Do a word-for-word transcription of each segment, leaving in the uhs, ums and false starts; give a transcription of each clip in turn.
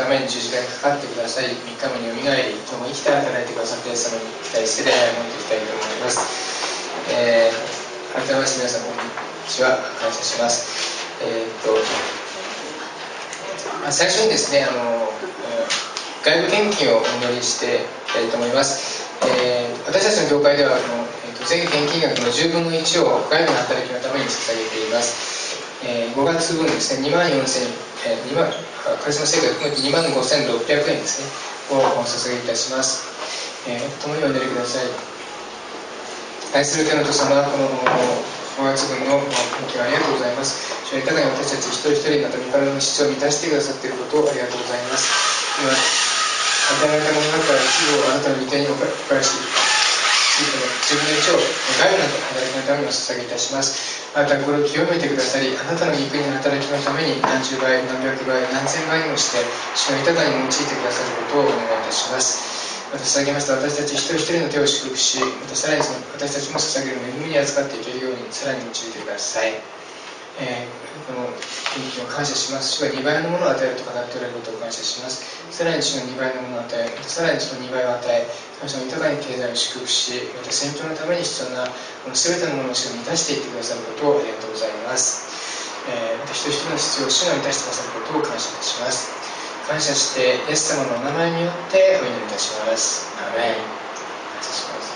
ためにじゅうじかんかかってください。みっかめによみがえり、今日も生きて働いてくださって、そのに期待して礼拝を持っていきたいと思います。えー、改めまして皆さん、こんにちは。感謝します。えー、っと、まあ、最初にですね、あの、外部献金をお祈りしていきたいと思います。えー、私たちの教会ではこの、えー、と全献金額のじゅうぶんのいちを外部の働きのために捧げています。えー、ごがつぶんですね、にまんよんせん、えー、にまんカリスマ聖会を含めてにまんごせんろっぴゃくえんですね、をお捧げいたします。えー、共にお祈りください。愛する天の父様、このごがつぶんの献金をありがとうございます。主は豊かに私たち一人一人また身体の質を満たしてくださっていることをありがとうございます。今与えられたものの中から一部をあなたの御手にお返し、自分の一を外部の働きのためにお捧げいたします。あなたはこれを清めてくださり、あなたの御国の働きのために何十倍、何百倍、何千倍にもして、主が豊かに用いてくださることをお願いいたします。また捧げますと、私たち一人一人の手を祝福し、またさらにその私たちも捧げる恵みに扱っていけるように、さらに用いてください。えー、この献金を感謝します。主がにばいのものを与えると語っておられることを感謝します。さらに主がにばいのものを与え、またさらにそのにばいを与え、神様豊かに経済を祝福し、また宣教のために必要なこの全てのものを主が満たしていってくださることをありがとうございます。えー、また一人一人の必要を主が満たしてくださることを感謝いたします。感謝して、イエス様のお名前によってお祈りいたします。アーメン。感謝します。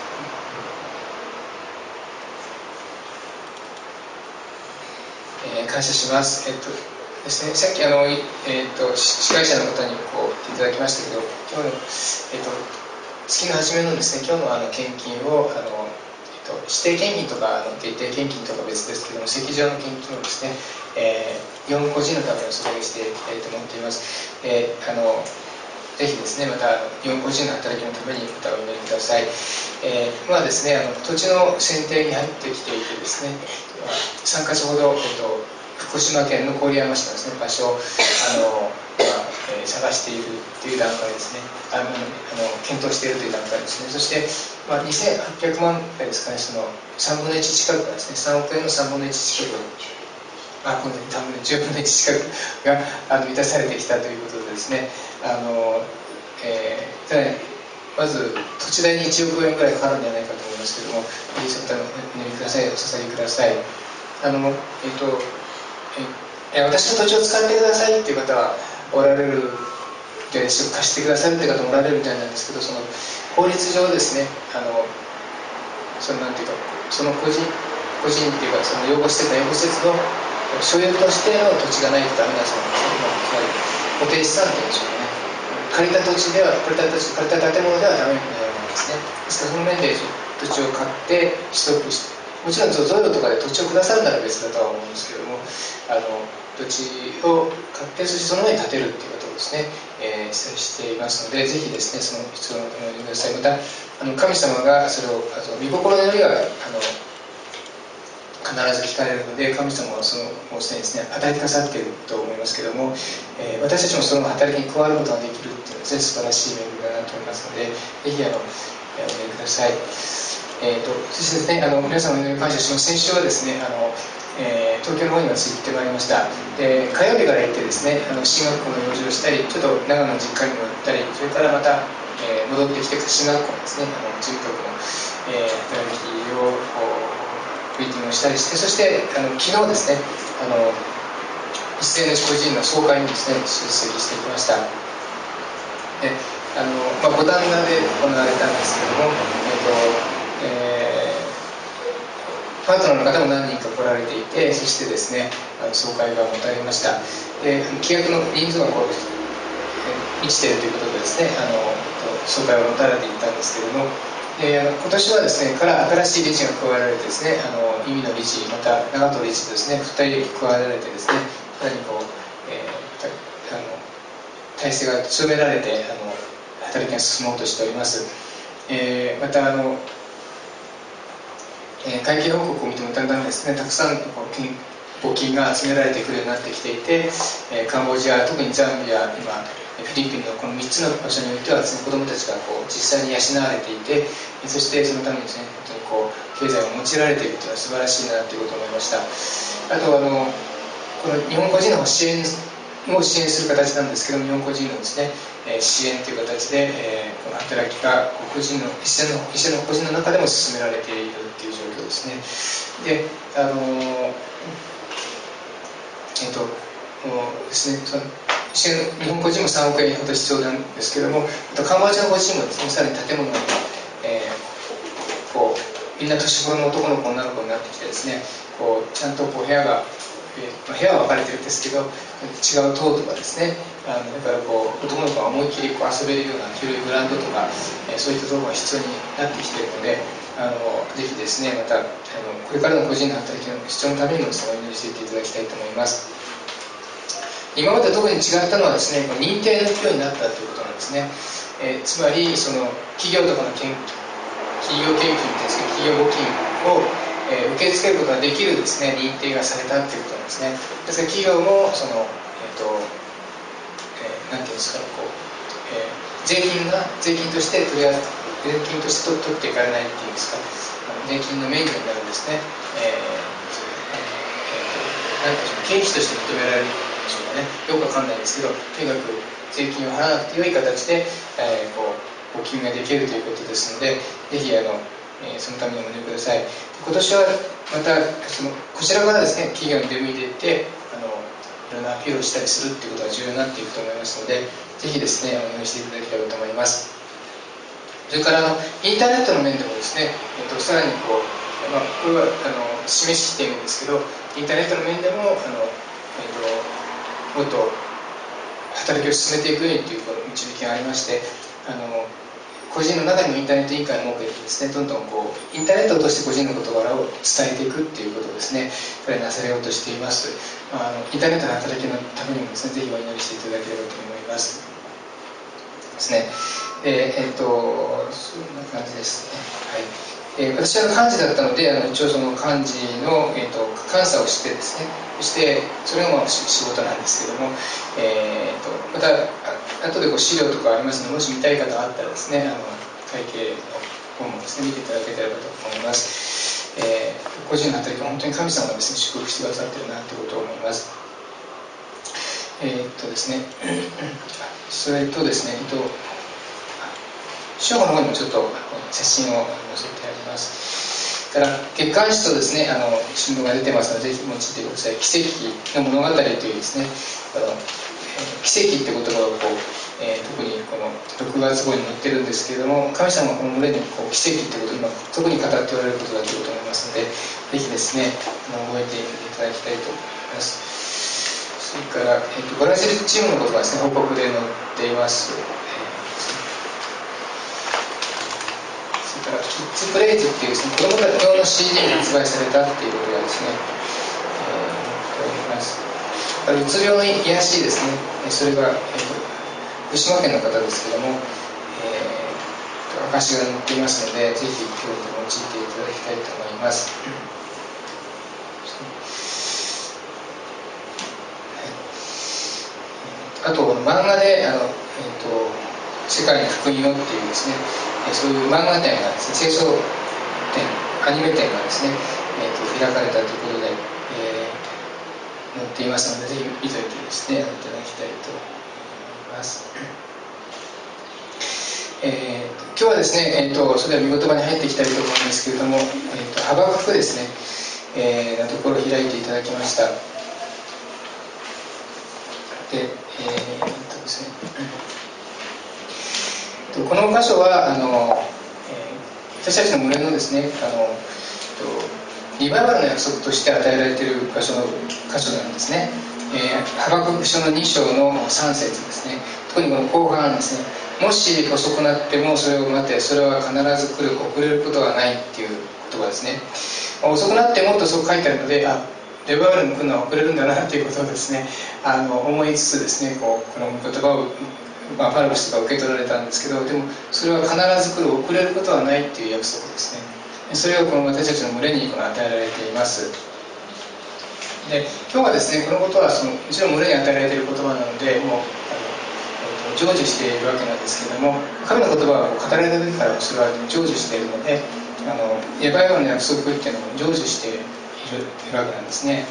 えー、感謝します。えっとですね、さっきあの、えー、と司会者の方にこう言っていただきましたけど、今日の、えー、と月の初めのですね、今日のあの献金をあの、えー、と指定献金とかあの定定献金とか別ですけども、席上の献金をですね、えー、日本個人のためにお捧げしていきたいと思っています。えー、あのぜひですね、また日本個人の働きのためにまたお祈りください。えー、まあですね、あの土地の選定に入ってきていてですね、さんかしょほど、えー、と福島県の郡山市のですね、場所をあの、まあえー、探しているという段階ですね、あのあの検討しているという段階ですね。そして、まあ、にせんはっぴゃくまんですかね、そのさんぶんのいち近くがですね、さんおくえんのさんぶんのいち近く、あ、今度多分じゅうぶんのいち近くがあの満たされてきたということでですね、あの、えー、ただまず土地代にいちおくえんぐらいかかるんじゃないかと思いますけども、ぜひそのためお祈りください、お捧げください。あの、えっとえ私の土地を使ってくださいっていう方はおられるで、貸してくださるという方もおられるみたいなんですけど、その法律上ですね、あのそのなんていうか、その個人個人っていうか、その養護施設の養護施設の所有としての土地がないとダメなそうなんですね。つまり固定資産っていうんでしょうね。借りた土地では借りた土地借りた建物ではダメみたいなんですね。ですからその面で土地を買って取得して、もちろん贈与とかで土地をくださるなら別だとは思うんですけども、あの土地を買ってそしてその上に建てるっていうことをですね、えー、していますので、ぜひですねその必要なものをお祈りください。またあの神様がそれをあの御心のよりはあの必ず聞かれるので、神様はそのもうすでにですね与えてくださっていると思いますけども、えー、私たちもその働きに加わることができるっていうのはですね、素晴らしい恵みだなと思いますので、ぜひあのお祈りください。えー、とそしてですね、あの皆様のお祈り感謝します。先週はですね、あの、えー、東京の方に私行ってまいりました。で火曜日から行ってですね、あの進学校の用事をしたり、ちょっと長野の実家にも行ったり、それからまた、えー、戻ってきて進学校のですね、あの事務局の、えー、働きをミーティングをしたりして、そしてあの昨日ですね、あの一斉の個人の総会にですね出席してきました。であの、まあ、五反田で行われたんですけども、えーとえー、パートナーの方も何人か来られていて、そしてですねあの総会が持たれました。で規約の人数がこう満ちているということでですね、あの総会を持たれていたんですけれども、であの今年はですねから新しい理事が加えられてですね、あの意味の理事、また長門理事とですねふたり加えられてですね、さらにこう、えー、あの体制が強められてあの働きが進もうとしております。えー、またあの、えー、会計報告を見てもだんだんですねたくさんこう金募金が集められてくるようになってきていて、えー、カンボジア、特にザンビア、今フィリピンのこのみっつの場所においてはですね、子どもたちがこう実際に養われていて、そしてそのためにですね本当にこう経済を用いられているというのは素晴らしいなということを思いました。あとあのこの日本個人の支援を支援する形なんですけども、日本個人のですね、えー、支援という形で、えー、この働きが個人の一斉の一斉の個人の中でも進められているという状況ですね。で、あのー、えっ、ー、とですね、その日本個人もさんおくえんほど必要なんですけども、カンボジアの個人もですね、さらに建物が、えー、こうみんな年頃の男の子女の子になってきてですね、こうちゃんとこう部屋が、えー、部屋は分かれてるんですけど、違う棟とかですね、あのだからこう男の子が思いっきりこう遊べるような広いグラウンドとか、えー、そういったところが必要になってきているので、あのぜひですね、またあのこれからの個人の働きの主張のためにもお祈りしていっていただきたいと思います。今まで特に違ったのはですね、認定の企業になったということなんですね。えー、つまりその企業とかの研企業研究ですけど、企業募金を、えー、受け付けることができるですね、認定がされたということなんですね。ですから企業もその、えーとえー、なんていうんですか、こう、えー、税金が税金として取り扱税金として取っていかれないっていうんですか、税金の免除になるんですね。えーえー、なんていう経費として認められるでしょうかね、よくわかんないですけど、とにかく税金を払わなくて良い形で、えー、こう募金ができるということですので、ぜひあの、えー、そのためにお願いください。今年はまたそのこちらからですね、企業に出向いていってあのいろんなアピールをしたりするということが重要になっていくと思いますので、ぜひですね、お願いしていただければと思います。それからあのインターネットの面でもですね、えっと、さらにこう、まあ、これはあの示しているんですけど、インターネットの面でもあの、えっと、もっと働きを進めていくようにという導きがありまして、あの個人の中にもインターネット委員会を設けてですね、どんどんこうインターネットを通して個人の事柄を伝えていくっていうことをですね、これなされようとしています。あのインターネットの働きのためにもですね、ぜひお祈りしていただければと思いますですね。で、えっとそんな感じですね。はい。えー、私は幹事だったので、あの一応その幹事の、えー、と監査をしてですね、そしてそれがまあ仕事なんですけども、えー、とまた後でこう資料とかありますので、もし見たい方があったらですね、あの会計の本もですね、見ていただければと思います。えー、個人の働きは本当に神様がですね、祝福してくださっているなということを思います。えー、っとですね、それとですね、えっと書の方にもちょっと写真を載せてあります。から月刊誌とですね、あの新聞が出てますので、ぜひ用いてください。奇跡の物語というですね、あの奇跡って言葉をこう、えー、特にこのろくがつ号に載ってるんですけれども、神様がこの群れにこう奇跡ってことを今特に語っておられることだということを思いますので、ぜひですね、覚えていただきたいと思います。それから、えー、とブラジルチームのことがですね、報告で載っています。キッズプレイズっていうですね、子供たち用の シーディー が発売されたっていうことがですね、えー、あります。うつ病の癒やしですね、それが、えー、福島県の方ですけども、えー、証が載っていますので、ぜひ今日用いていただきたいと思います。あと、漫画で、あの、えーと世界に福音をっていうですね、そういう漫画展がですね、清掃展、アニメ展がですね、えー、と開かれたということで、えー、載っていますので、ぜひ見といてですね、いただきたいと思います。えー、今日はですね、えー、とそれでは御言葉に入っていきたいと思うんですけれども、えー、とハバククですね、えー、のところを開いていただきました。で、えー、とですね、この箇所はあの、えー、私たちの群れのですね、あのリバイバルの約束として与えられている場所の箇所なんですね。えー、ハバクク書のに章のさん節ですね。特にこの後半ですね、もし遅くなってもそれを待て、それは必ず来る、遅れることはないっていう言葉ですね。遅くなってもっとそう書いてあるので、あ、リバイバルに来るのは遅れるんだなということをですね、あの思いつつですね、こうこの言葉をまあ、パルコスとか受け取られたんですけど、でもそれは必ず来る、遅れることはないっていう約束ですね。それをこの私たちの群れにこの与えられています。で、今日はですね、このことはそのうちの群れに与えられている言葉なので、もうあの成就しているわけなんですけれども、神の言葉は語られた時からそれは成就しているので、あのリバイバルの約束っていうのも成就しているわけなんですね。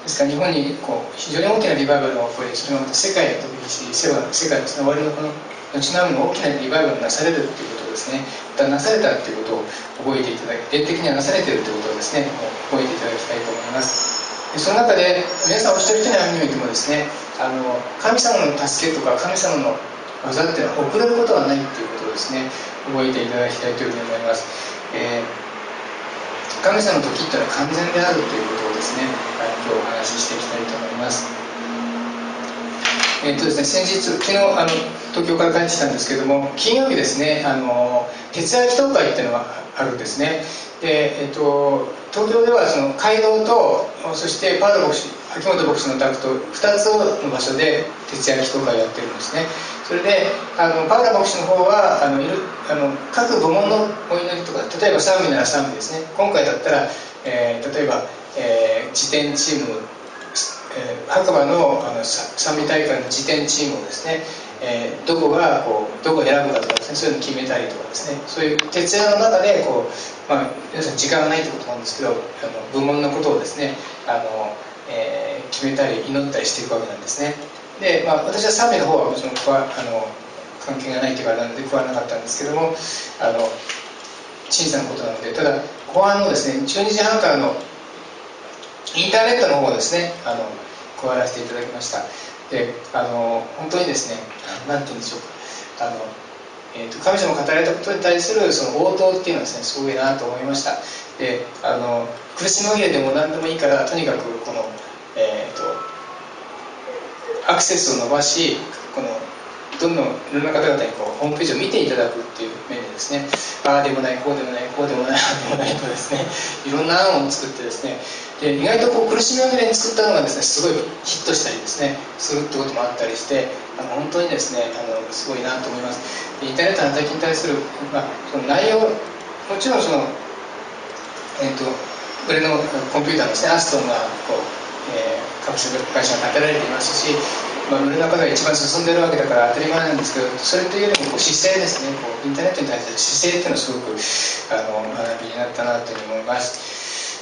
ですから日本にこう非常に大きなリバイバルが起こり、それがまた世界へ飛び火し、世界の終わりのこの後の大きなリバイバルがなされるということをですね、またなされたということを覚えていただき、霊的にはなされているということをですね、覚えていただきたいと思います。でその中で皆さんお一人一人の歩みにおいてもですね、あの神様の助けとか神様の技っていうのは遅れることはないということをですね、覚えていただきたいというふうに思います。えー神様の時っていうのは完全であるということをですね、今日お話ししていきたいと思います。えっとですね、先日、昨日あの東京から帰ってきたんですけども、金曜日ですね、あの徹夜祈祷会っていうのがあるんですね。で、えっと、東京ではその街道と、そしてパウロ牧師、秋元牧師の宅とふたつの場所で徹夜祈祷会をやってるんですね。それであのパウロ牧師の方はあのいるあの各部門のお祈りとか、例えば賛美なら賛美ですね。今回だったら、えー、例えば、えー、辞典チーム、えー、白馬の、あの賛美大会の辞典チームをですね、えー、どこがこうどこを選ぶかとかですね、そういうのを決めたりとかですね、そういう徹夜の中でこう、まあ、皆さん時間がないということなんですけど、あの部門のことをですね、あの、えー、決めたり祈ったりしていくわけなんですね。で、まあ、私は賛美の方はもちろんこはあの関係がないというかなので加わらなかったんですけども、あの小さなことなので、ただ後半のですねじゅうにじはんからのインターネットの方をですね、あの加わらせていただきました。で、あの本当にですね、なんて言うんでしょうか、あの、えー、と神様が語られたことに対するその応答っていうのはですね、すごいなと思いました。で、あの苦し紛れでも何でもいいから、とにかくこの、えー、とアクセスを伸ばし、このどんどんいろんな方々にこうホームページを見ていただくっていう面でですね、ああでもない、こうでもない、こうでもない、ああでもないとですね、いろんな案を作ってですね、で意外とこう苦しみ紛れに作ったのがですね、すごいヒットしたりですね、するってこともあったりして、あの本当にですね、あのすごいなと思います。でインターネットの働きに対する、まあ、その内容、もちろんその、えー、と俺のコンピューターのですね、アストンがこう、えー、各種会社が建てられていますし、まあ、売れの中が一番進んでいるわけだから当たり前なんですけど、それというよりもこう姿勢ですね、こうインターネットに対する姿勢っていうのはすごくあの学びになったなというふうに思います。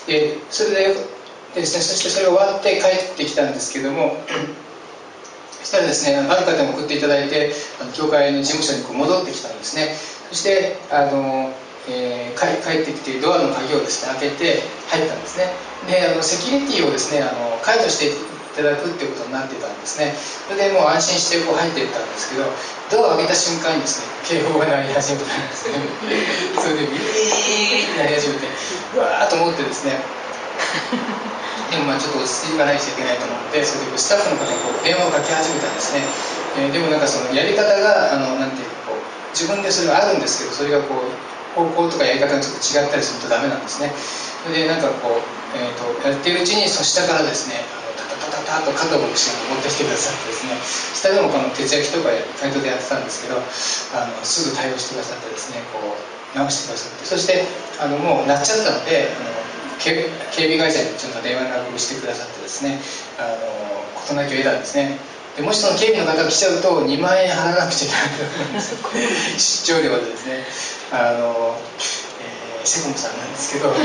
でそれでですね、そしてそれが終わって帰ってきたんですけども、そしたらですね、ある方に送っていただいて、あの教会の事務所にこう戻ってきたんですね。そしてあの、えー、帰帰ってきてドアの鍵をですね開けて入ったんですね。であのセキュリティをですね、あの解除していただくっていうことになってたんですね。それでもう安心してこう入っていったんですけど、ドアを開けた瞬間にですね、警報が鳴り始めたんですね。それでビーッと鳴り始めて、うわーっと思ってですね、でもまあちょっと落ち着いていかないといけないと思って、それでスタッフの方にこう電話をかけ始めたんですね。えー、でもなんかそのやり方があのなんていうかこう自分でそれがあるんですけど、それがこう方向とかやり方がちょっと違ったりするとダメなんですね。それでなんかこう、えー、とやっているうちにそ下からですね、タタタタと加藤牧師が持ってきてくださってですね、下でもこの徹夜とかサイトでやってたんですけど、あのすぐ対応してくださってですね、こう直してくださって、そしてあのもう鳴っちゃったので、あの警備会社にちょっと電話なくしてくださってですね、あの事なきを得たんですね。でもしその警備の方が来ちゃうとにまんえん払わなくちゃいけないんですよ。出張料でですね、あの、えー、セコムさんなんですけどで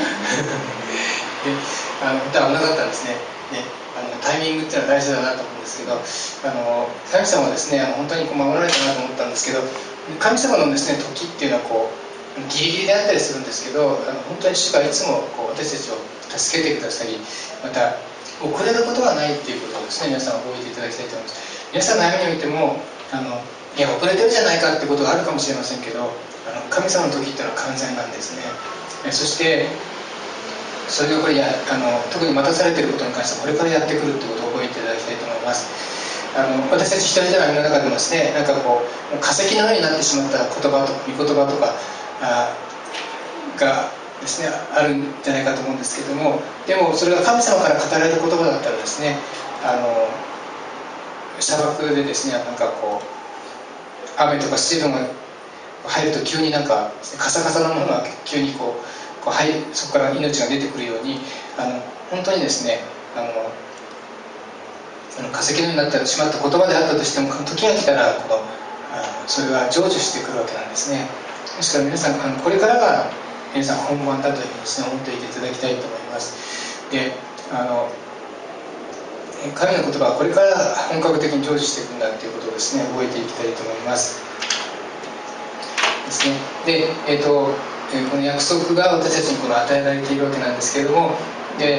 あの本当は危なかったんですね。であのタイミングっていうのは大事だなと思うんですけど、あの神様はですね、あの本当にこう守られたなと思ったんですけど、神様のですね時っていうのはこうギリギリであったりするんですけど、あの本当に主がいつもこう私たちを助けてくださり、また遅れることはないっていうことをですね、皆さん覚えていただきたいと思います。皆さんの悩みにおいてもあのいや遅れてるじゃないかってことがあるかもしれませんけど、あの神様の時っていうのは完全なんですね。そしてそれをこれやあの特に待たされていることに関してはこれからやってくるってことを覚えていただきたいと思います。あの私たち一人じゃないの中でもですね、なんかこう化石のようになってしまった言葉と御言葉とかあがですねあるんじゃないかと思うんですけども、でもそれが神様から語られた言葉だったらですね、あの砂漠でですね、なんかこう雨とか水分が入ると急になんかカサカサのものが急にこうこう入そこから命が出てくるように、あの本当にですね、あのあの化石のようになってしまった言葉であったとしても、時が来たらこのあそれは成就してくるわけなんですね。ですから皆さん、あのこれからが皆さん本番だというふうにですね思っていていただきたいと思います。であの神の言葉はこれから本格的に成就していくんだということをですね、覚えていきたいと思いますですね。で、えーと、この約束が私たちにこの与えられているわけなんですけれども、で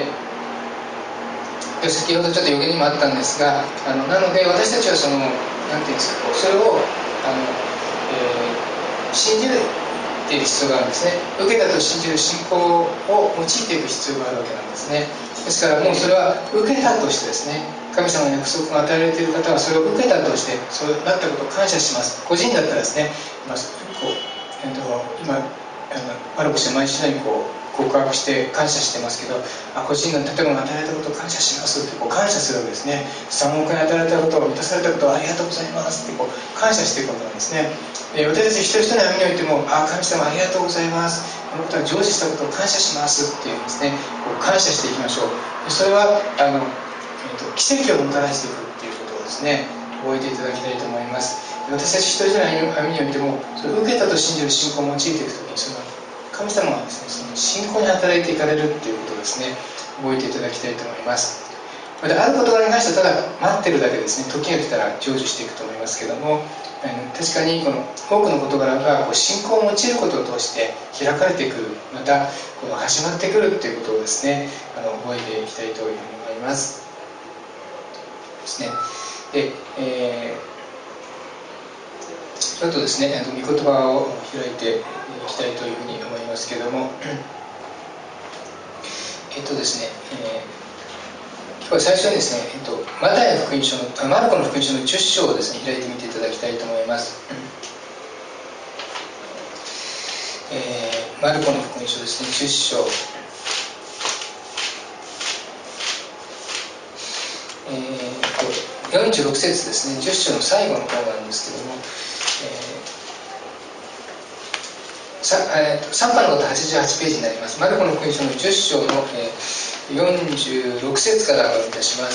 先ほどちょっと予言にもあったんですが、あのなので私たちはその何ていうんですか、こうそれをあの、えー、信じるっていう必要があるんですね。受けたと信じる信仰を用いていく必要があるわけなんですね。ですからもうそれは受けたとしてですね、神様の約束が与えられている方はそれを受けたとしてそうなったことを感謝します。個人だったらですね、まあ、こう、えー、と今あのマルコ氏は毎日のようにこう告白して感謝してますけど、あ個人の建物が与えられたことを感謝しますってこう感謝するわけですね。さんおくえん与えられたことを満たされたことをありがとうございますってこう感謝していくことなんですね。え私たち一人一人の歩みにおいても、あ神様ありがとうございます、このことは成就したことを感謝しますっていうですね、こう感謝していきましょう。それはあの、えー、と奇跡をもたらしていくっていうことをですね、覚えていただきたいと思います。私たち一人一人の歩みにおいても、それを受けたと信じる信仰を用いていくときに、その神様はですね、その信仰に働いていかれるっていうことをですね、覚えていただきたいと思います。またある事柄に関してはただ待ってるだけですね、時が来たら成就していくと思いますけども、確かにこの多くの事柄がこう信仰を用いることを通して開かれてくる、またこの始まってくるっていうことをですね、あの覚えていきたいというふうに思いますですね。で、えーちょっとですね、御言葉を開いていきたいというふうに思いますけれども、えっとですね、えー、今日は最初にですね、えっと、マタイの福音書の、マルコの福音書のじゅっ章をですね、開いてみていただきたいと思います。えー、マルコの福音書ですね、じゅっ章。えー、とよんじゅうろく節ですね、じゅっ章の最後の方なんですけども、えー、さえー、さんばんのことはちじゅうはちページになります。マルコの福音書のじゅっ章の、えー、よんじゅうろく節からお読みいたします。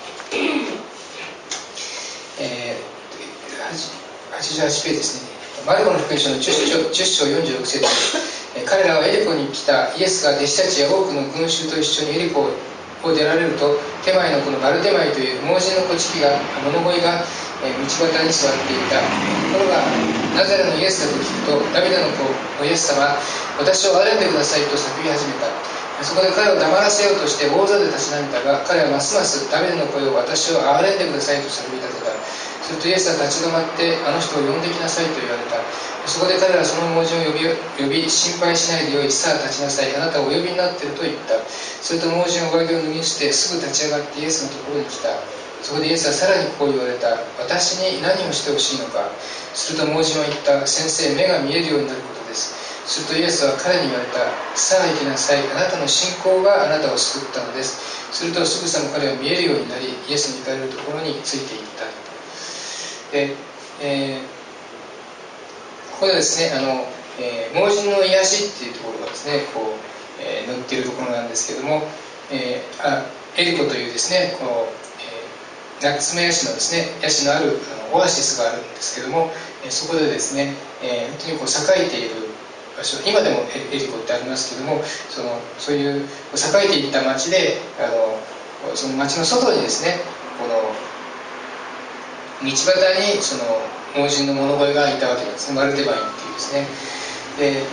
えー、はちじゅうはちページですね。マルコの福音書のじゅっ章、じゅっ章よんじゅうろく節、えー、彼らはエリコに来たイエスが弟子たちや多くの群衆と一緒にエリコを出られると、手前のこのバルテマイという盲人の子乳が物乞いが道端に座っていた。ところがナザレのイエスだと聞くと、ダビデの子のイエス様、私を憐れんでくださいと叫び始めた。そこで彼を黙らせようとして大勢で立ち並んだが、彼はますますダビデの声を私を憐れんでくださいと叫び立てた。するとイエスは立ち止まって、あの人を呼んできなさいと言われた。そこで彼らはその盲人を呼び、呼び心配しないでよい、さあ立ちなさい、あなたをお呼びになっていると言った。すると盲人は上着を脱ぎ捨て、すぐ立ち上がってイエスのところに来た。そこでイエスはさらにこう言われた。私に何をしてほしいのか。すると盲人は言った。先生、目が見えるようになることです。するとイエスは彼に言われた。さあ行きなさい、あなたの信仰があなたを救ったのです。するとすぐさま彼は見えるようになり、イエスに行かれるところについていった。で、えー、ここでですね、あの、えー、盲人の癒しっていうところがですね、こう、えー、載っているところなんですけども、えー、あエリコというですね、このナツメヤシのですね、ヤシのあるあのオアシスがあるんですけども、えー、そこでですね、えー、本当にこう栄えている場所、今でもエリコってありますけども、そのそういう栄えていった町で、あのその町の外にですね、この道端にその盲人の物乞いがいたわけですね、マルテバインっていうですね。で、え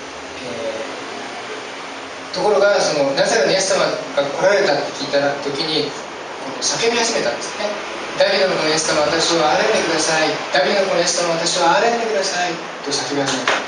ー、ところがそのナザレのイエス様が来られたって聞いた時に叫び始めたんですね。ダビデの子のイエス様、私を憐れんでください。ダビデの子のイエス様、私を憐れんでくださいと叫び始めたんです。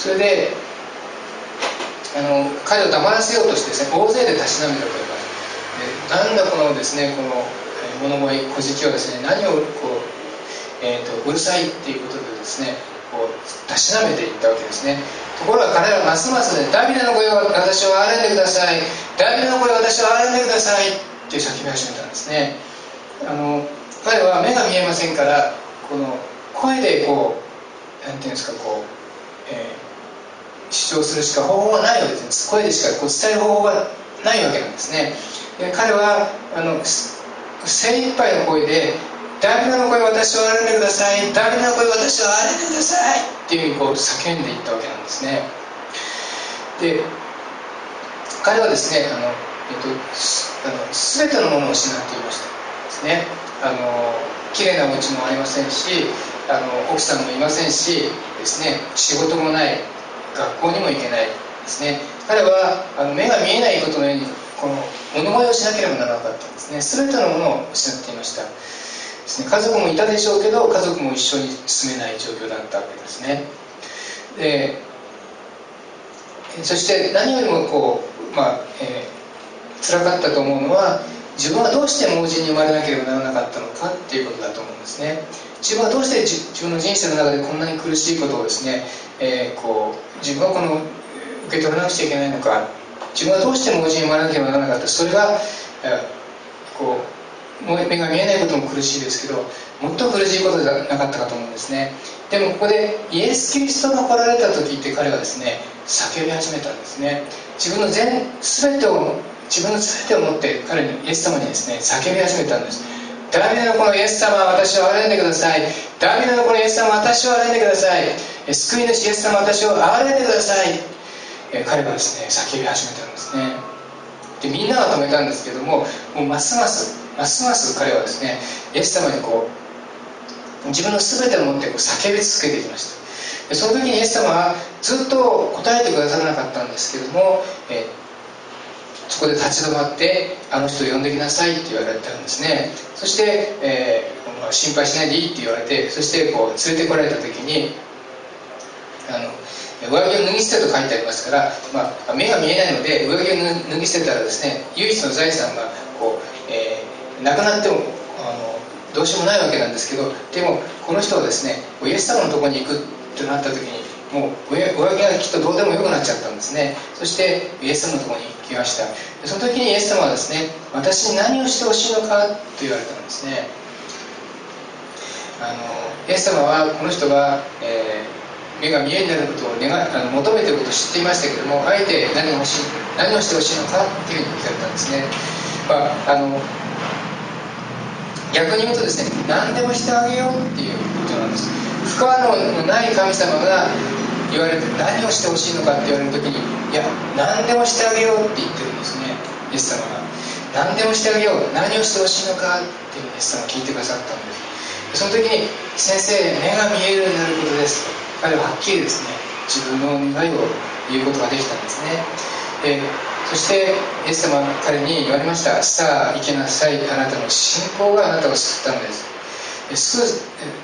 それであの彼を黙らせようとしてですね、大勢で立ち並んだというか、なんだこのですね、この物乞い小じはですね、何をこう、えー、とうるさいっていうことでですね、こうたしなめていったわけですね。ところが彼らはますます、ね、ダビデの子よ、私を憐れんでください。ダビデの子よ、私を憐れんでくださいって叫び始めたんですね。あの彼は目が見えませんから、この声でこうなんていうんですか、こう、えー、主張するしか方法はないわけです。声でしかこう伝える方法がないわけなんですね。で彼はあの精一杯の声で、ダビデの声、私を憐れんでください。ダビデの声、私を憐れんでくださいっていうふうにこう叫んでいったわけなんですね。で彼はですね、あのえっと、あの全てのものを失っていましたですね。あの綺麗なお家もありませんし、あの奥さんもいませんしですね、仕事もない、学校にも行けないですね。彼はあの目が見えないことのようにこの物乞いをしなければならなかったんですね。全てのものを失っていましたですね。家族もいたでしょうけど、家族も一緒に住めない状況だったわけですね。でそして何よりもこう、まあえー、辛かったと思うのは、自分はどうして盲人に生まれなければならなかったのかっていうことだと思うんですね。自分はどうして自分の人生の中でこんなに苦しいことをですね、えー、こう自分はこの受け取らなくちゃいけないのか、自分はどうして盲人に生まれなければならなかった。それが、えー、こう目が見えないことも苦しいですけど、もっと苦しいことじゃなかったかと思うんですね。でもここでイエス・キリストが来られた時って彼はですね、叫び始めたんですね。自分の全全てを自分の全てを持って彼にイエス様にですね叫び始めたんです。ダビデの子のイエス様、私を憐れんでください。ダビデの子のイエス様、私を憐れんでください。救い主イエス様、私を憐れんでください。え彼はですね叫び始めたんですね。でみんなが止めたんですけども、もうますますますます彼はですねイエス様にこう自分の全てを持ってこう叫び続けていきました。でその時にイエス様はずっと答えてくださらなかったんですけども、えそこで立ち止まってあの人を呼んできなさいって言われたんですね。そして、えー、心配しないでいいって言われて、そしてこう連れてこられた時にあの上着を脱ぎ捨てと書いてありますから、まあ、目が見えないので上着を脱ぎ捨てたらですね、唯一の財産がこう、えー、なくなってもあのどうしようもないわけなんですけど、でもこの人はですねイエス様のところに行くとなった時にもう上着がきっとどうでもよくなっちゃったんですね。そしてイエス様のところに行きました。その時にイエス様はですね、私に何をしてほしいのかと言われたんですね。あのイエス様はこの人が、えー、目が見えになることを願あの求めていることを知っていましたけども、あえて何が欲しい何をしてほしいのかっていうふうに聞かれたんですね。まあ、あの逆に言うとですね、何でもしてあげようっていうことなんです。不可能のない神様が言われて何をしてほしいのかって言われるときに、いや何でもしてあげようって言ってるんですね。イエス様が何でもしてあげよう、何をしてほしいのかっていうイエス様が聞いてくださったんです。その時に先生、目が見えるようになることですと彼ははっきりですね自分の願いを言うことができたんですね。でそしてイエス様は彼に言われました。さあ行きなさい、あなたの信仰があなたを救ったのです。救う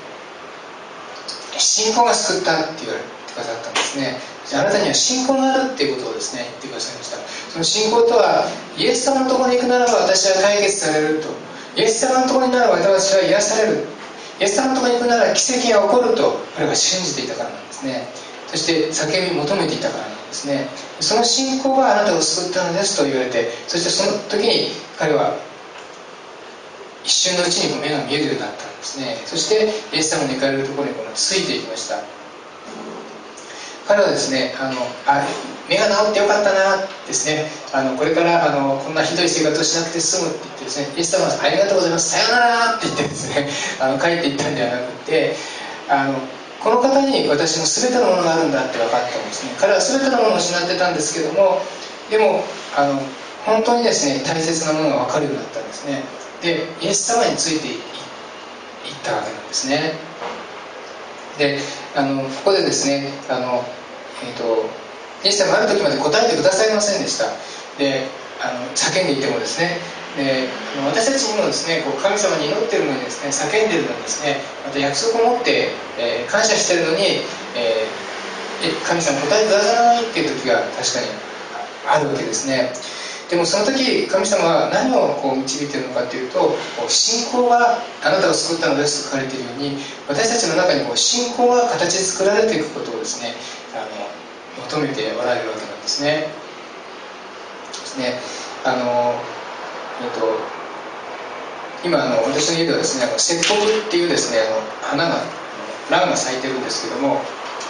信仰が救ったって言われてくださったんですね。あなたには信仰があるっていうことをですね言ってくださいました。その信仰とは、イエス様のところに行くならば私は解決されると、イエス様のところにならば私は癒される、イエス様のところに行くなら奇跡が起こると彼は信じていたからなんですね。そして叫び求めていたからなんですね。その信仰があなたを救ったのですと言われて、そしてその時に彼は一瞬のうちに目が見えるようになったんですね。そしてイエス様の行かれるところについていきました。彼はですね、あのあ目が治ってよかったなですね、あのこれからあのこんなひどい生活をしなくて済むって言ってですね、イエス様はありがとうございます、さようならって言ってですね、あの帰っていったんではなくて、あのこの方に私の全てのものがあるんだって分かったんですね。彼は全てのものを失ってたんですけども、でもあの本当にですね大切なものが分かるようになったんですね。でイエス様についていったわけなんですね。であのここでですねあの、えー、とイエス様ある時まで答えてくださいませんでした。であの叫んでいてもですね、で私たちにもですねこう神様に祈ってるのにですね、叫んでるのにですね、また約束を持って、えー、感謝してるのに、えー、神様答えてくださらないっていう時が確かにあるわけですね。でもその時神様は何をこう導いているのかというと、信仰があなたを救ったのですと書かれているように、私たちの中にこう信仰が形作られていくことをですねあの求めておられるわけなんですね。ですねあの、えっと、今あの私の家ではですね、節木っていうですねあの花が蘭が咲いてるんですけども、ね、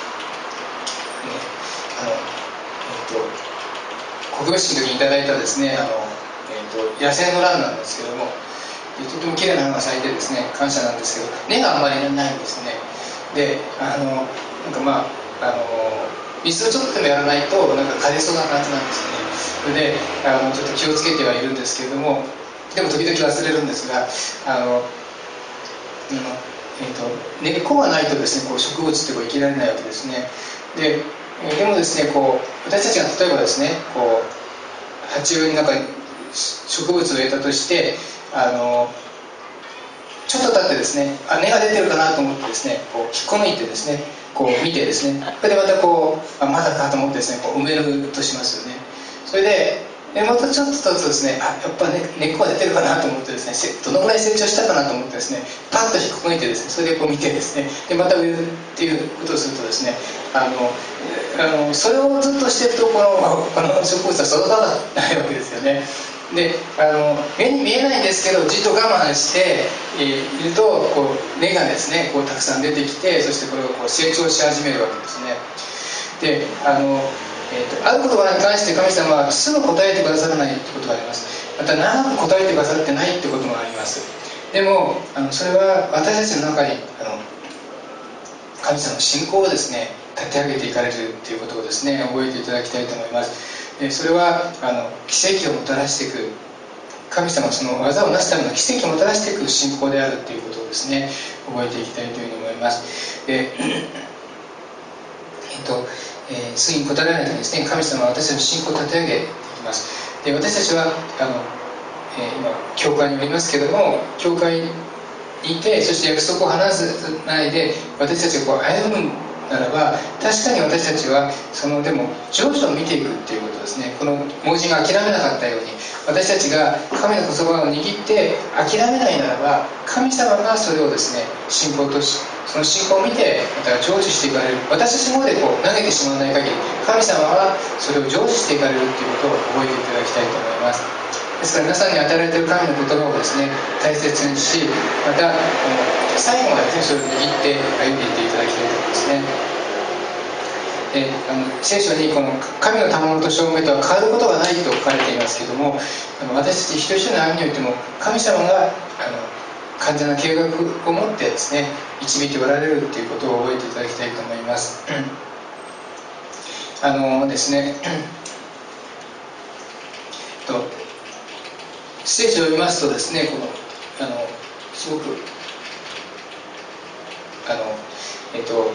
あの、えっと告別式の時にいただいたですねあの、えー、と野生の蘭なんですけども、とても綺麗な花が咲いてですね感謝なんですけど、根があんまりないんですね。であのなんかまああの水をちょっとでもやらないとなんか枯れそうな感じなんですよね。それであのちょっと気をつけてはいるんですけれども、でも時々忘れるんですが、あの、うんえー、と根っこがないとですねこう植物ってこう生きられないわけですね。ででもですねこう私たちが例えばですねこう鉢植えになんか植物を植えたとして、あのちょっと経ってですねあ根が出てるかなと思ってですねこう引っこ抜いてですねこう見てですね、それでまたこうあまだかと思ってですねこう埋めるとしますよね。それででまたちょっと経つとですねあやっぱ、ね、根っこが出てるかなと思ってですねどのぐらい成長したかなと思ってですねパッと引っこ抜いてですねそれでこう見てですねでまた植えるっていうことをするとですねあのあのそれをずっとしてるとこのこの植物は育たないわけですよね。であの目に見えないんですけどじっと我慢しているとこう根がですねこうたくさん出てきてそしてこれをこう成長し始めるわけですね。であのえーと、ある言葉に関して神様はすぐ答えてくださらないってことがあります。また長く答えてくださってないってこともあります。でもあのそれは私たちの中にあの神様の信仰をですね立て上げていかれるっていうことをですね覚えていただきたいと思います。でそれはあの奇跡をもたらしていく神様その技をなすための奇跡をもたらしていく信仰であるっていうことをですね覚えていきたいというふうに思います。でえっとえー、すぐに答えられないとですね神様は私たちの信仰を立て上げていきます。で私たちはあの、えー、今教会におりますけども教会にいてそして約束を話さないで私たちがこう歩むならば確かに私たちはそのでも成就を見ていくっていうことですね。この盲人が諦めなかったように私たちが神の言葉を握って諦めないならば神様がそれをですね信仰としその信仰を見てまた成就していかれる。私たちの方でこう投げてしまわない限り神様はそれを成就していかれるっていうことを覚えていただきたいと思います。ですから皆さんに与えられている神の言葉をですね大切にしまた最後まで、ね、それを握って歩んでいっていただきたいと思いますね。であの聖書にこの神の賜物と証明とは変わることがないと書かれていますけどもあの私たち一人一人の歩みにおいても神様があの完全な計画を持ってですね導いておられるということを覚えていただきたいと思います。あのですねと聖書を読みますとですねこのあのすごくあのえっと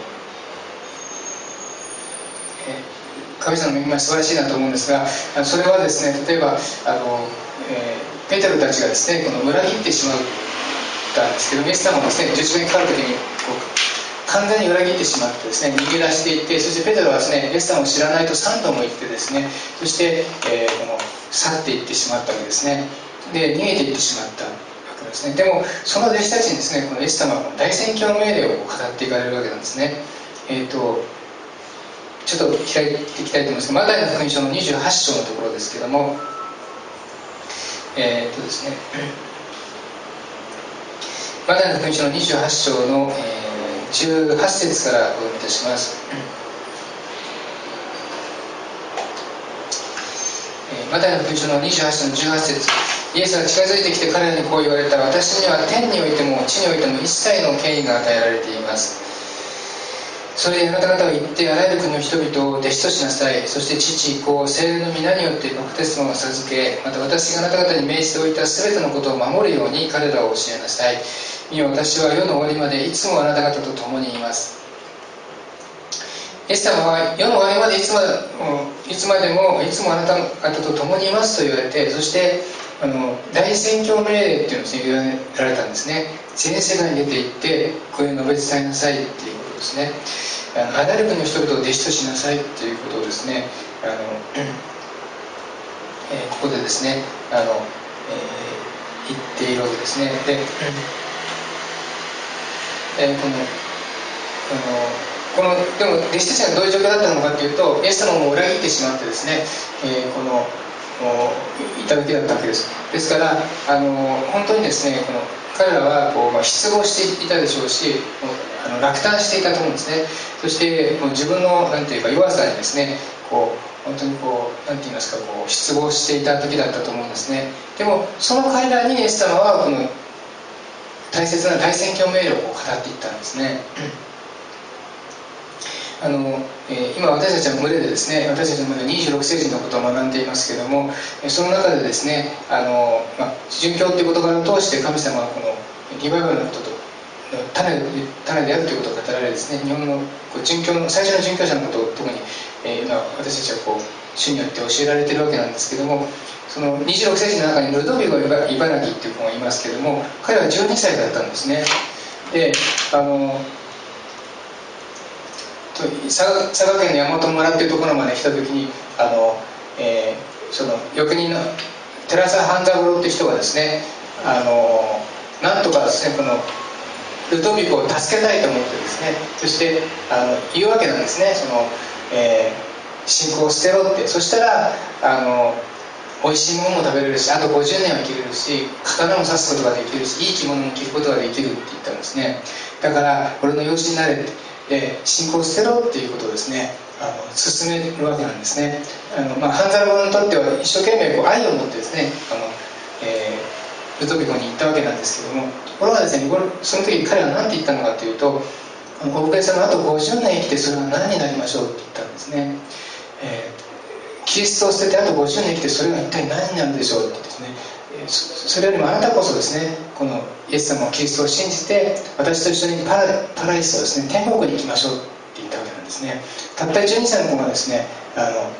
神様の恵みは素晴らしいなと思うんですがそれはですね例えばあの、えー、ペテロたちがですねこの裏切ってしまったんですけどイエス様もですね十字架にかかる時にこう完全に裏切ってしまってですね逃げ出していってそしてペテロはですねイエス様を知らないとさんども言ってですねそして、えー、この去っていってしまったわけですね。で逃げていってしまったわけですね。でもその弟子たちにですねこのイエス様は大宣教命令を語っていかれるわけなんですね。えっとちょっと開いていきたいと思いますけどマタイの福音書のにじゅうはち章のところですけどもえー、っとですねマタイの福音書のにじゅうはち章の、えー、じゅうはち節からお読みいたします。マタイの福音書のにじゅうはち章のじゅうはち節イエスは近づいてきて彼らにこう言われた。私には天においても地においても一切の権威が与えられています。それであなた方は行ってあらゆる国の人々を弟子としなさい。そして父子聖霊の皆によってバプテスマを授けまた私があなた方に命じておいた全てのことを守るように彼らを教えなさい。見よ私は世の終わりまでいつもあなた方と共にいます。イエス様は世の終わりまでいつまでいつまでもいつもあなた方と共にいますと言われてそしてあの大宣教命令っていうのを言われたんですね。全世界に出て行ってこれを述べ伝えなさいっていうことですね。あらゆる国の人々を弟子としなさいっていうことをですねあの、えー、ここでですねあの、えー、言っているわけですね。で、えー、このこのこのでも弟子たちがどういう状況だったのかというとイエス様も裏切ってしまってですね、えー、このいただけだったわけです。ですからあの本当にですねこの彼らはこう、まあ、失望していたでしょうしあの落胆していたと思うんですね。そしてもう自分のなんていうか弱さにですねこう本当にこうなんて言いますかこう失望していた時だったと思うんですね。でもその彼らにイエス様はこの大切な大宣教命令を語っていったんですね。 あの、えー、今私たちは群れでですね、私たちの群れはにじゅうろくせいじのことを学んでいますけれども、その中でですね、あの、まあ、殉教という言葉を通して神様はこのリバイバルのことと種で、種であるということを語られですね、日本のこう殉教の最初の殉教者のことを特に、えー、今私たちはこう主によって教えられているわけなんですけども、そのにじゅうろくせいじの中にルドビゴ・イバナギっていう子がいますけれども、彼はじゅうにさいだったんですね。で、あの佐賀、佐賀県の山本村っていうところまで来た時に、あの、えー、その翌任の寺澤半三郎っていう人がですね、あのなんとかですねこのルドビコを助けたいと思ってですね、そしてあの言うわけなんですね、その、えー、信仰を捨てろって。そしたらあの美味しいものも食べれるし、あとごじゅうねんは生きれるし、刀も刺すことができるし、いい着物も着ることができるって言ったんですね。だから俺の養子になれって、で信仰を捨てろっていうことをですね、あの進めるわけなんですね。あの、まあ、半沢郎にとっては一生懸命こう愛を持ってですね、あの、えー、ルドビコに行ったわけなんですけども、ところがですね、その時彼は何て言ったのかというと、お武家様あとごじゅうねん生きてそれは何になりましょうって言ったんですね。えーキリストを捨ててあとごじゅうねん生きてそれが一体何になるでしょうってですね、それよりもあなたこそですね、このイエス様をキリストを信じて私と一緒にパラ、パライスをですね、天国に行きましょうって言ったわけなんですね。たったじゅうにさいの子がですね、あのあの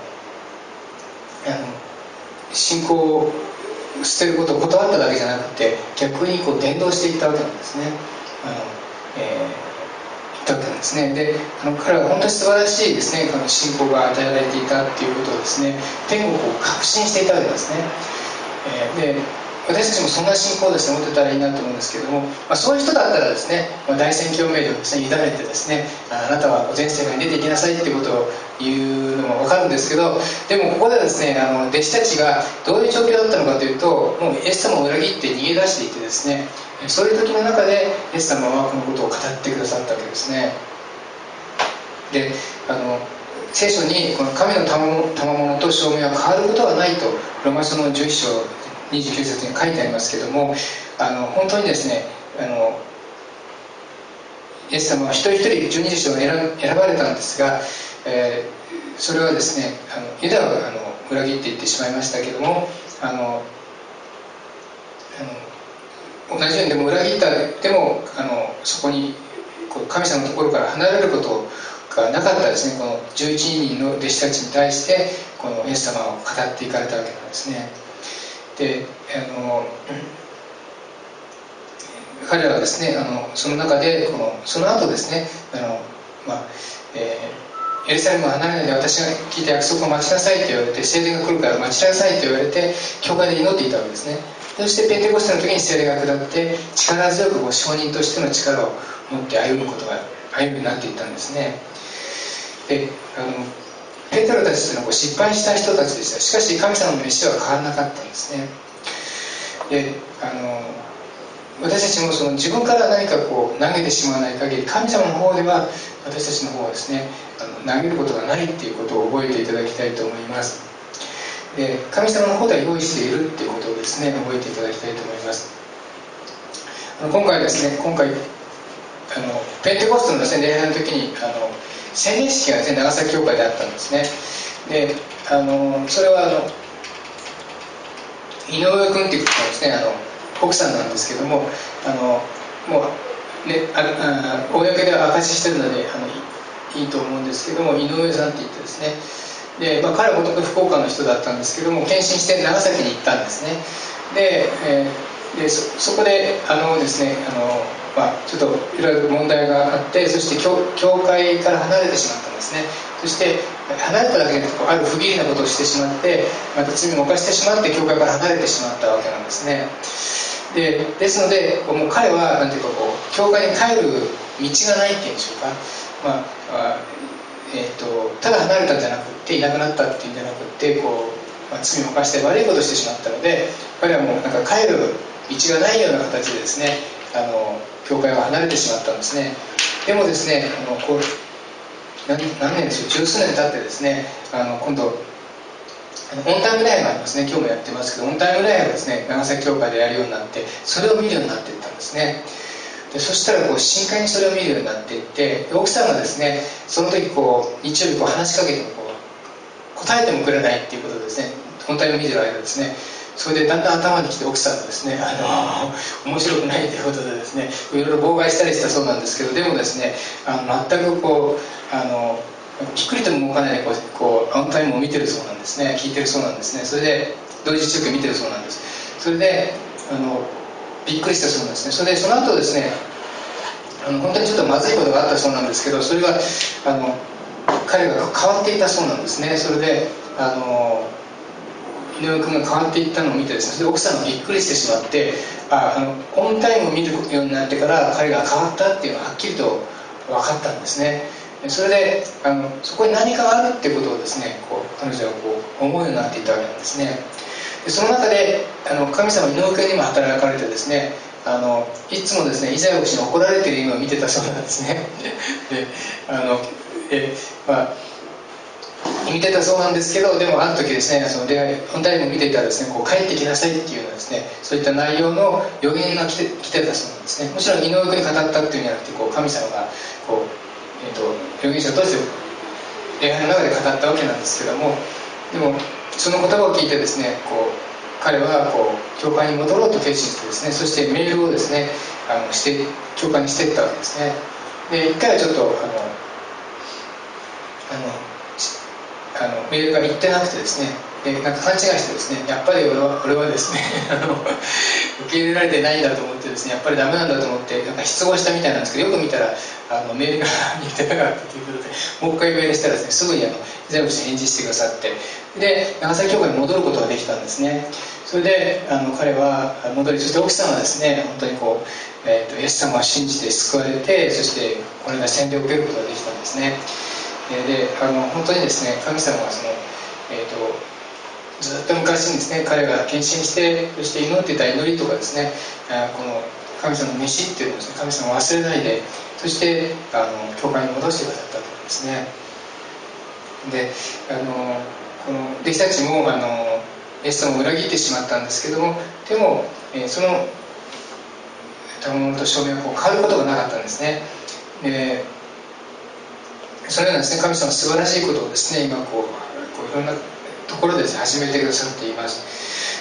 信仰を捨てることを断っただけじゃなくて、逆にこう伝道していったわけなんですね。あの、えーだったんですね。で、あの彼は本当に素晴らしいですね、あの信仰が与えられていたっていうことをですね、天国を確信していたわけですね。えー、で、私たちもそんな信仰をですね持ってたらいいなと思うんですけれども、まあ、そういう人だったらですね、まあ、大宣教命令をですね委ねてですね、あなたは全世界に出ていきなさいっていうことを言うのも分かるんですけど、でもここではですね、あの弟子たちがどういう状況だったのかというと、もうイエス様を裏切って逃げ出していてですね、そういう時の中でイエス様はこのことを語ってくださったわけですね。で、あの聖書にこの神の賜物と証明は変わることはないとローマ書のじゅういっ章にじゅうきゅう節に書いてありますけども、あの本当にですね、あのイエス様は一人一人じゅうにじゅう章を 選, 選ばれたんですが、えー、それはですね、あのユダはあの裏切っていってしまいましたけども、あのあの同じようにでも裏切ったでもあのそこにこう神様のところから離れることがなかったですね、このじゅういちにんの弟子たちに対してこのイエス様を語っていかれたわけなんですね。で、あの彼らはですね、あのその中でこのその後ですね、あの、まあえー、エルサレムを離れないで私が聞いた約束を待ちなさいと言われて、聖霊が来るから待ちなさいと言われて教会で祈っていたわけですね。そしてペンテコステの時に聖霊が下って力強くこう証人としての力を持って歩むことが歩むようになっていったんですね。で、あのペテロたちというのはこう失敗した人たちでした。しかし神様の召しは変わらなかったんですね。で、あの私たちもその自分から何かこう投げてしまわない限り、神様の方では私たちの方はですね、あの投げることがないっていうことを覚えていただきたいと思います。で、神様の方では用意しているっていうことをですね覚えていただきたいと思います。あの今回ですね、今回あのペンテコステのですね礼拝の時にあの洗礼式がですね長崎教会であったんですね。で、あのそれはあの井上君っていう方ですね、あの奥さんなんですけども、あのもう、ね、ああ公では証ししてるのであのいいと思うんですけども、井上さんって言ってですね、で、まあ、彼はもともと福岡の人だったんですけども献身して長崎に行ったんですね。で、えー、で そ, そこであのですねあの、まあ、ちょっといろいろ問題があって、そして 教, 教会から離れてしまったんですね。そして離れただけである不義理なことをしてしまって、また罪を犯してしまって教会から離れてしまったわけなんですね。でですのでもう彼はなんていうかこう教会に帰る道がないっていうんでしょうか、まあえー、とただ離れたんじゃなくていなくなったっていうんじゃなくてこう、まあ、罪を犯して悪いことをしてしまったので、彼はもうなんか帰る道がないような形でですね、あの教会を離れてしまったんですね。でもですね、あのこう 何, 何年でしょう、十数年経ってですね、あの今度オンタイム礼拝がありますね。今日もやってますけど、オンタイム礼拝をですね長崎教会でやるようになって、それを見るようになっていったんですね。 でそしたらこう深海にそれを見るようになっていって、奥さんがですねその時こう日曜日こう話しかけてもこう答えてもくれないっていうことでですね、本体を見てる間ですね、それでだんだん頭にきて奥さんがですね、あの面白くないということでですね、いろいろ妨害したりしたそうなんですけど、でもですね、あの全くこうあのピクリとも動かないでこうこうオンタイムを見てるそうなんですね、聞いてるそうなんですね。それで同時中継見てるそうなんです。それであのびっくりしたそうなんですね。それでその後ですね、あの本当にちょっとまずいことがあったそうなんですけど、それはあの彼が変わっていたそうなんですね。それであの井上君が変わっていったのを見てですね、それで奥さんがびっくりしてしまって、ああのオンタイムを見るようになってから彼が変わったっていうのははっきりと分かったんですね。それであのそこに何かがあるっていうことをですね、こう彼女はこう思うようになっていたわけなんですね。でその中であの神様井上君にも働かれてですね、あのいつもですねイザヤ牧師に怒られている夢を見てたそうなんですね。であのえ、まあ見てたそうなんですけど、でもある時ですね、その恋愛本体も見ていたらですね、こう帰ってきなさいっていうようなですね、そういった内容の予言が来て来てたそうなんですね。もちろん井上君に語ったっていうんじゃなくて、こう神様がこう、えー、と預言者として恋愛の中で語ったわけなんですけども、でもその言葉を聞いてですね、こう彼はこう教会に戻ろうと決心してですね、そしてメールをですねあのして教会にしていったわけですね。で一回はちょっとあのあのあのメールが行ってなくてですね、でなんか勘違いしてですね、やっぱり俺は俺はですねあの受け入れられてないんだと思ってですね、やっぱりダメなんだと思ってなんか失望したみたいなんですけど、よく見たらあのメールが行ってなかったということで、もう一回メールしたらですね、すぐにあの全部して返事してくださって、で長崎教会に戻ることができたんですね。それであの彼は戻り、そして奥さんはですね本当にこう、えー、とイエス様を信じて救われて、そしてこれが洗礼を受けることができたんですね。であの本当にですね、神様はその、えー、とずっと昔にですね彼が献身して、そして祈っていた祈りとかですね、この神様の飯っていうのをですね、神様を忘れないで、そしてあの教会に戻してくださったということですね。であのこの弟子たちもあのイエス様を裏切ってしまったんですけども、でも、えー、その賜物と証明はこう変わることがなかったんですね。でそのようなですね、神様の素晴らしいことをですね、今こう、こういろんなところで、ね、始めてくださっています。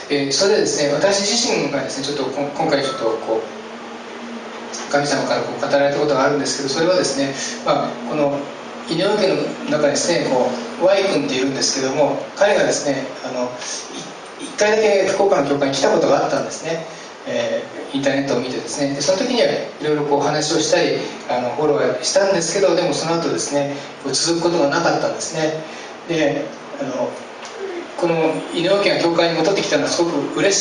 えー、それでですね、私自身がですね、ちょっと今回ちょっとこう神様からこう語られたことがあるんですけど、それはですね、まあ、この井上家の中にですね、こう Y 君っているんですけども、彼がですね、あのいっかいだけ福岡の教会に来たことがあったんですね。えー、インターネットを見てですね、でその時にはいろいろこう話をしたりあのフォローしたんですけど、でもその後ですね続くことがなかったんですね。であのこの井上家が教会に戻ってきたのはすごく嬉しい